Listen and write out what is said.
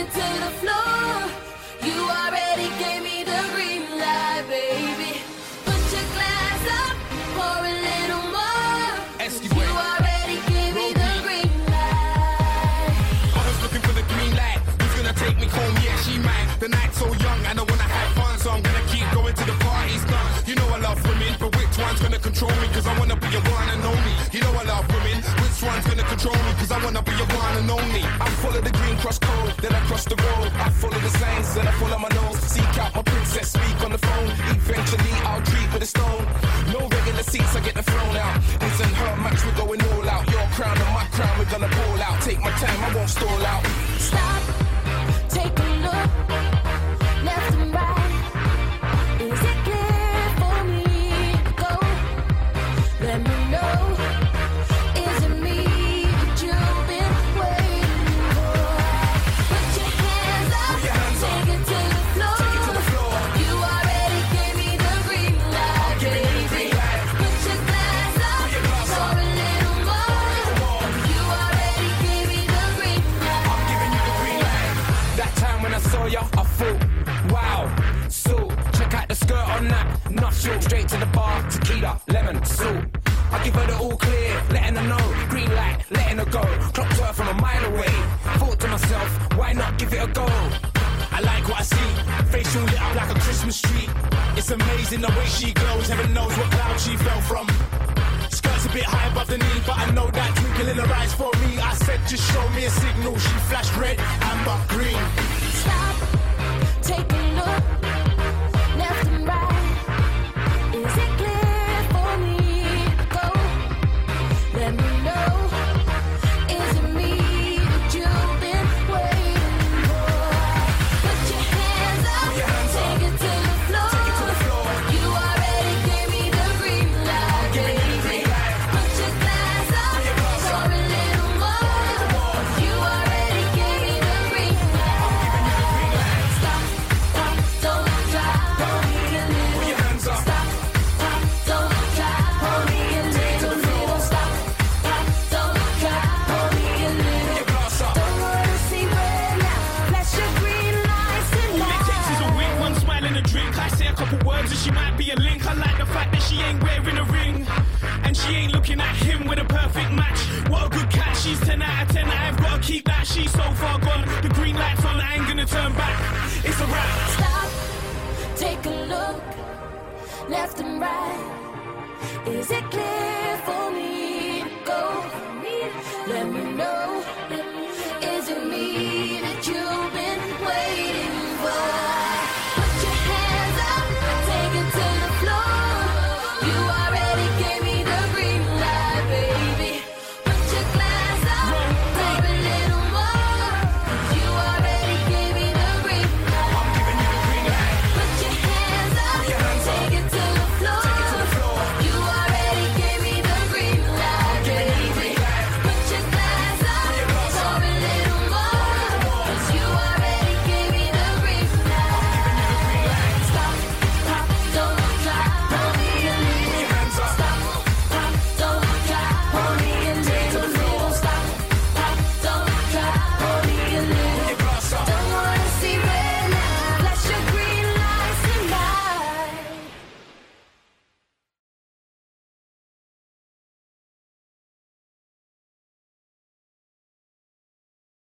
it to the floor. You already gave me the green light, baby. Put your glass up, pour a little more. You already gave me the green light. I was looking for the green light. Who's gonna take me home? Yeah, she might. The night's so young and I wanna have fun, so I'm gonna keep going till the party's done. You know I love women, but which one's gonna control me? Cause I wanna be your one and only. You know I love women, which one's gonna control me? Cause I wanna be your one and only. I follow the green cross code, then I cross the road. I follow the signs, then I follow my nose. Seek out my princess, speak on the phone. Eventually I'll treat with a stone. No regular seats, I get the throne out. This and her match, we're going all out. Your crown and my crown, we're gonna ball out. Take my time, I won't stall out. Stop, take a look, left and right. Is it clear for me to go? Let me know. Is it me that you've been waiting for? Put your hands up, take it to the floor. You already gave me the green light, baby. Put your glass up, pour a little more. You already gave me the green light. I'm giving you the green light. That time when I saw ya, I thought, wow. So, check out the skirt on that. Not short, straight to the bar. Tequila, lemon, salt. I give her the all clear, letting her know. Green light, letting her go. Clocked her from a mile away. Thought to myself, why not give it a go? I like what I see. Facial lit up like a Christmas tree. It's amazing the way she glows. Heaven knows what cloud she fell from. Skirt's a bit high above the knee, but I know that twinkle in her eyes for me. I said, just show me a signal. She flashed red, amber, green. Stop, take a look, left and right. Is it clear for me to go? Let me know. Is it me that you've been waiting for? Put your hands up, take it to the floor. You already gave me the green light, baby. Put your glass up, pour a little more. You already gave me the green light. Stop, pop, don't try, pour me a little. Stop, pop, don't try, pour me a little. Stop, pop, don't try, pour me a little. Don't wanna see red now, flash your green lights All it takes is a wink, one smile and a drink. I say a couple words and she might be a link. I like the fact that she ain't wearing a ring, and she ain't looking at him with a perfect match. What a good catch, she's 10 out of 10. I've got to keep that, she's so far gone. The green light's on, I ain't gonna turn back. It's a wrap. Stop, take a look, left and right. Is it clear for me to go? Let me know.